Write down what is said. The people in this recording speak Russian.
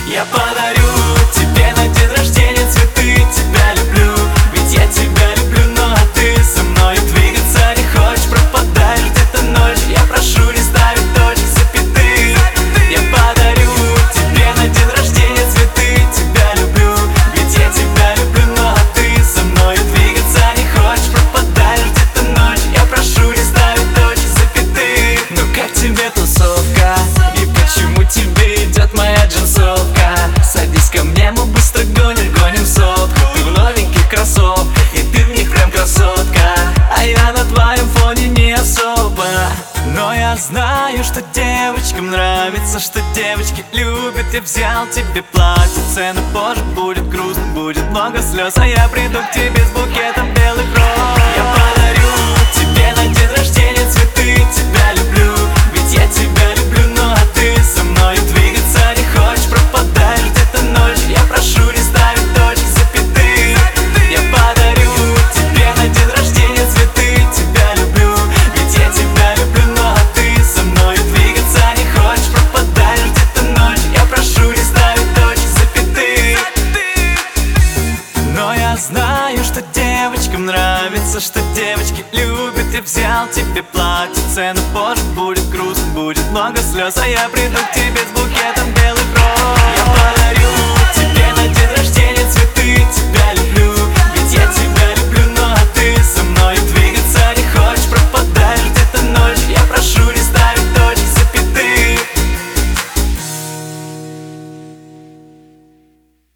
Я подарю тебе на день рождения цветы. Тебя люблю, ведь я тебя люблю. Ну а ты со мной двигаться не хочешь, пропадаешь где-то ночью. Я прошу не ставить точки, запятых. Я подарю тебе на день рождения цветы. Тебя люблю, ведь я тебя люблю. Ну а ты со мной двигаться не хочешь, пропадаешь где-то ночью. Я прошу не ставить точки, запятых. Ну как тебе тусовка? И почему тебе идет моя джинсовка? Садись ко мне, мы быстро гоним сотку. Ты в новеньких кроссовках, и ты в них прям красотка. А я на твоем фоне не особо. Но я знаю, что девочкам нравится, что девочки любят. Я взял тебе платьице, но позже будет грустно, будет много слез. А я приду к тебе с букетом белых роз. Я подарю тебе на день рождения цветы. Тебя люблю, ведь я тебя люблю. Ну а ты со мной двигаться не хочешь, пропадаешь где-то ночью. Я прошу не ставить точки, запятых. Я подарю тебе на день рождения цветы. Тебя люблю, ведь я тебя люблю. Ну а ты со мной двигаться не хочешь, пропадаешь где-то ночью. Я прошу не ставить точки, запятых. Но я знаю, что девочкам нравится, что девочки любят. Я взял тебе платьице, но позже будет грустно, будет много слез. А я приду к тебе с букетом белых роз. Я подарю